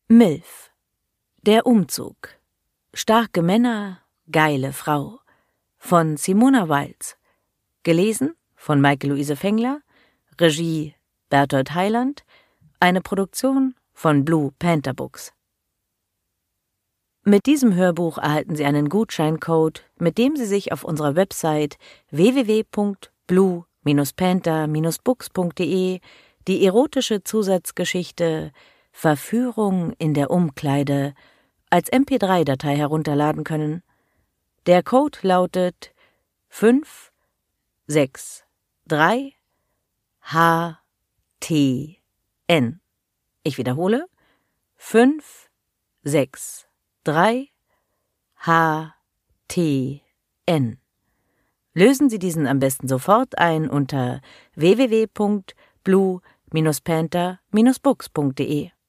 MILF. Der Umzug. Starke Männer, geile Frau. Von Simona Walz. Gelesen von Maike-Luise Fengler. Regie Bertolt Heiland. Eine Produktion von Blue Panther Books. Mit diesem Hörbuch erhalten Sie einen Gutscheincode, mit dem Sie sich auf unserer Website www.blue-panther-books.de die erotische Zusatzgeschichte Verführung in der Umkleide als MP3-Datei herunterladen können. Der Code lautet 563HTN. Ich wiederhole: 563HTN. Lösen Sie diesen am besten sofort ein unter www.blue-panther-books.de.